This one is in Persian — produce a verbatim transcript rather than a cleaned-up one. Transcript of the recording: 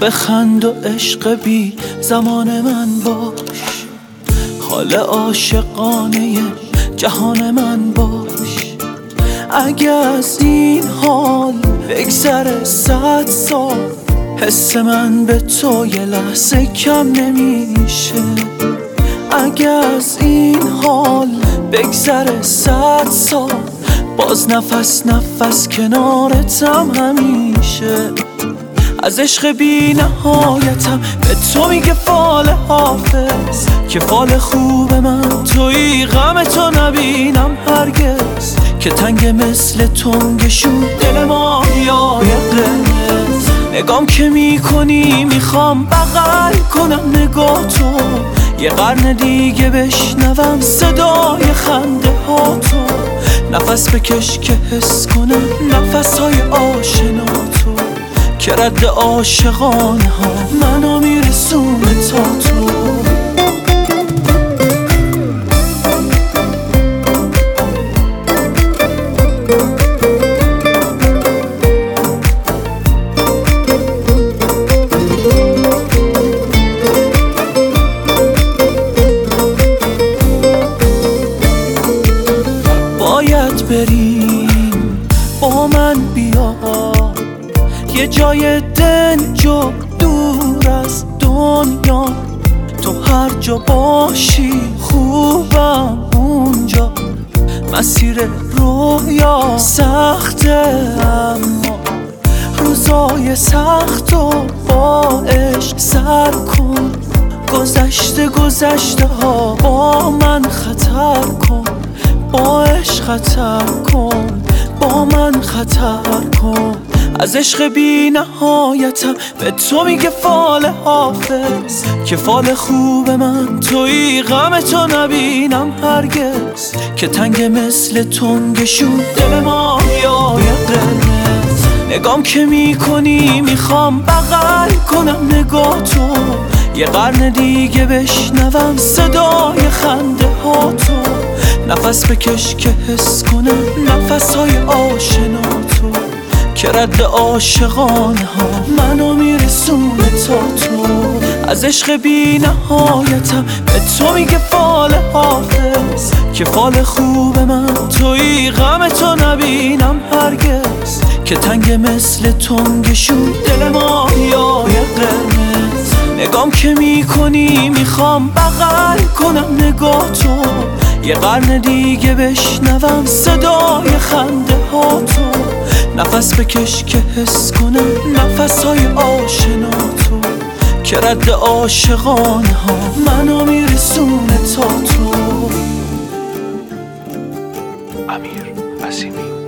بخند و عشق بی زمان من باش، حال عاشقانه جهان من باش. اگه از این حال بگذره صد سال، حس من به تو یه لحظه کم نمیشه. اگه از این حال بگذره صد سال، باز نفس نفس کنارتم همیشه. از عشق بی نهایتم به تو میگه فال حافظ، که فال خوب من توی غم تو نبینم هرگز. که تنگ مثل تنگشون دل ماهیای قرمز، نگام که میکنی میخوام بغل کنم نگاه تو، یه قرن دیگه بشنوم صدای خنده ها تو. نفس بکش که حس کنم نفس های آشنا تو، که رد عاشقانه ها منو میرسونه تا تو. باید بریم با من بیا، یه جای دنج و دور از دنیا. تو هر جا باشی خوبم اونجا. مسیر رویا سخته اما روزای سخت و با عشق سر کن. گذشته گذشته ها با من خطر کن، با عشق خطر کن، با من خطر کن. از عشق بی نهایتم به تو میگه فال حافظ، که فال خوب من توی غم تو نبینم هرگز. که تنگ مثل تنگشون دل ماهیای قرمز، نگام که میکنی میخوام بغل کنم نگاه تو، یه قرن دیگه بشنوم صدای خنده ها تو. نفس بکش که حس کنم نفس های آشنا تو، که رد عاشقانه ها منو میرسونه تا تو. از عشق بی نهایتم به تو میگه فال حافظ، که فال خوب من توی غم تو نبینم هرگز. که تنگ مثل تنگشون دل ماهیای قرمز، نگام که میکنی میخوام بغل کنم نگاه تو، یه قرن دیگه بشنوم صدای خنده ها تو. نفس بکش که حس کنم نفس های آشنا تو، که رد عاشقانه ها منو میرسونه تا تو. امیر عظیمی.